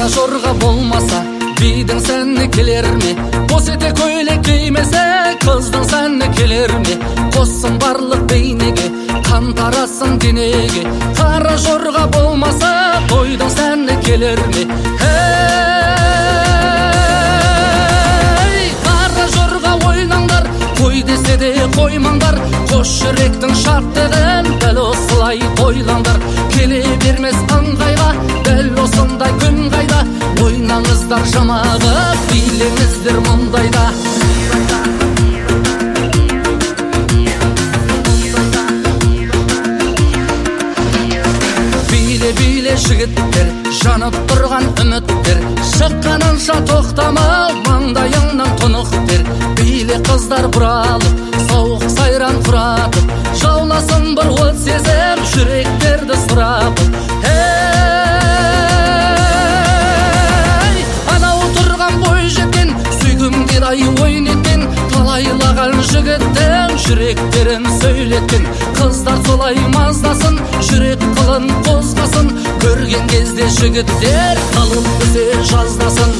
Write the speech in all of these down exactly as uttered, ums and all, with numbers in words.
жорға болмаса бидің сәні келер ме? Қос ете көйлек кимесе қыздың сәні келер ме? Қоссын барлық бейнеге, қан тарасын денеге. Қара жорға болмаса тойдың сәні келер ме? Ей, қара жорға ойнаңдар, қой десе де қоймаңдар. Қос жүректің шаттығын дәл осылай тойлаңдар. Келе бермес ыңғайға, дәл осындай күн қайда. Ойнаңыздар жамағы, билеңіздер мұндайда. Биле-биле жігіттер, жанып тұрған үміттер. Шыққанынша тоқтама, маңдайыңнан тұнықтер. Биле қыздар бұралып, сауық сайран құратып. Жауласын бір от сезім, жүректерді сұрапып. Ей, анау тұрған бой жеткен, сүйгімдер ай ойын еткен. Талайлаған жігіттен жүректерін сөйлеткен. Қыздар солай маздасын, жүрек қылын қозғасын. Көрген кезде жігіттер қалып бізе жаздасын.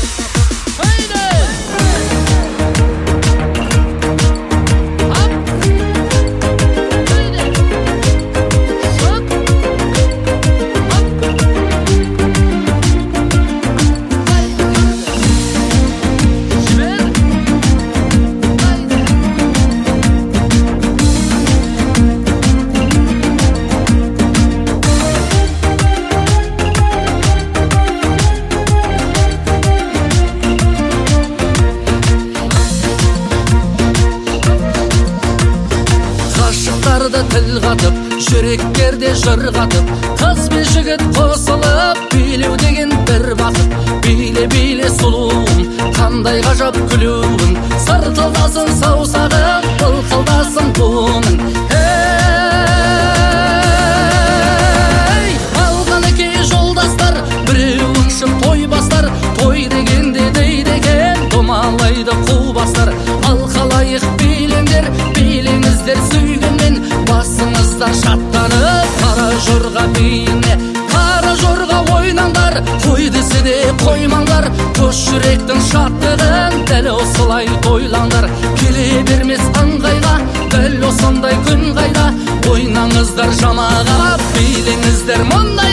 Тіл қатып, жүректерде жыр қатып. Қыз бен жігіт қосылып, билеу деген бір бақыт. Биле-биле сұлуым, қандай ғажап күлуің. Сыртылдасын саусағың, былқылдасын буының. Ей, алған екей жолдастар, біреуің шын той бастар. Той дегенде дейді екен, домалайды қу бастар. Алқалайық билеңдер, билеңіздер сүйгенмен. Басыңыздар шаттанып, қара жорға биіне. Қара жорға ойнаңдар, қой десе де қоймаңдар. Қос жүректің шаттығын дәл осылай тойлаңдар. Келе бермес ыңғайға, дәл осындай күн қайда. Ойнаңыздар жамаға, билеңіздер мұндай.